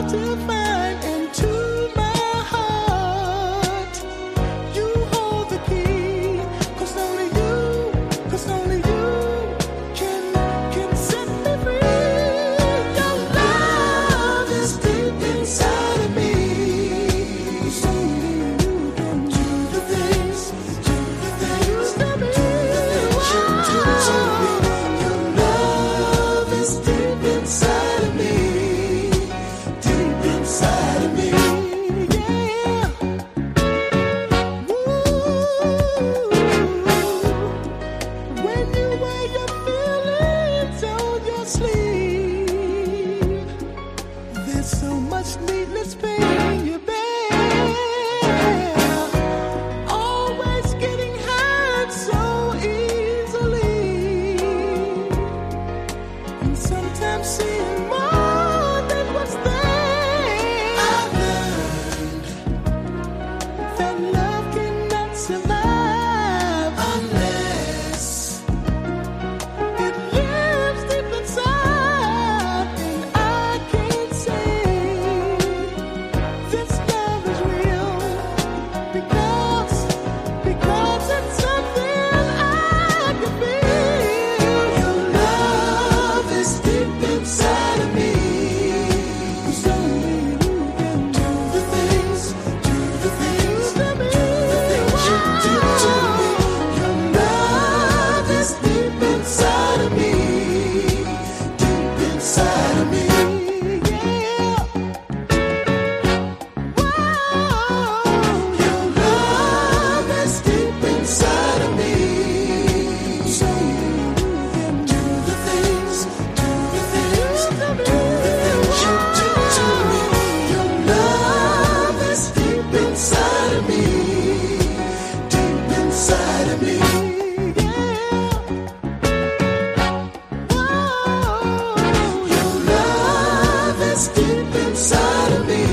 divine into my heart. You hold the key, 'cause only you can set me free. Your love is deep inside of me. 'Cause only you can do the things you do to me. Your love is deep inside of me. Deep inside of me, yeah. Ooh. When you wear your feelings on your sleeve, there's so much needless pain you bear. Always getting hurt so easily, and sometimes seeing more than what's there. I've learned that love cannot survive unless it lives deep inside. And I can't say this love is real because it's something I can feel. Your love is deep inside of me. 'Cause only you can do the things to me. The things you do to me. Your love is deep inside of me. Deep inside of me, yeah. Whoa. Your love is deep inside of me. So you can do the things you do to me. Your love is deep inside of me. Deep inside of me, yeah. Whoa. Your love is deep inside of me.